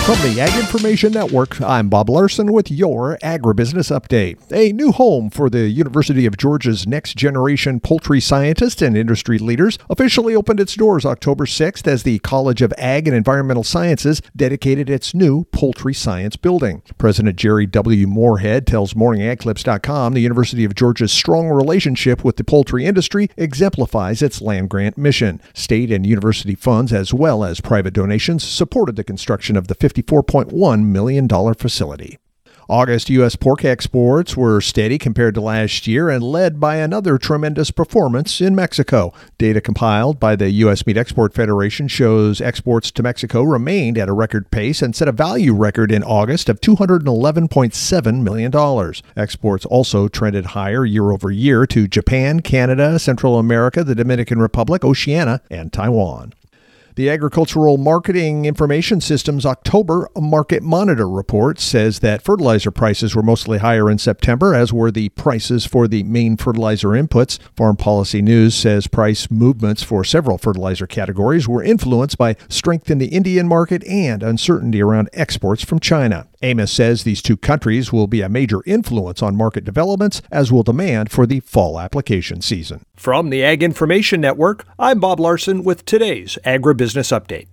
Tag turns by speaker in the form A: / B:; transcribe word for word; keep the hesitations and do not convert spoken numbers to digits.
A: From the Ag Information Network, I'm Bob Larson with your Agribusiness Update. A new home for the University of Georgia's next generation poultry scientists and industry leaders officially opened its doors October sixth as the College of Ag and Environmental Sciences dedicated its new poultry science building. President Jerry W. Moorhead tells morning ag clips dot com the University of Georgia's strong relationship with the poultry industry exemplifies its land-grant mission. State and university funds, as well as private donations, supported the construction of the fifty-four point one million dollars facility. August U S pork exports were steady compared to last year and led by another tremendous performance in Mexico. Data compiled by the U S Meat Export Federation shows exports to Mexico remained at a record pace and set a value record in August of two hundred eleven point seven million dollars. Exports also trended higher year over year to Japan, Canada, Central America, the Dominican Republic, Oceania, and Taiwan. The Agricultural Marketing Information System's October Market Monitor report says that fertilizer prices were mostly higher in September, as were the prices for the main fertilizer inputs. Farm Policy News says price movements for several fertilizer categories were influenced by strength in the Indian market and uncertainty around exports from China. Amos says these two countries will be a major influence on market developments, as will demand for the fall application season. From the Ag Information Network, I'm Bob Larson with today's Agribusiness Update.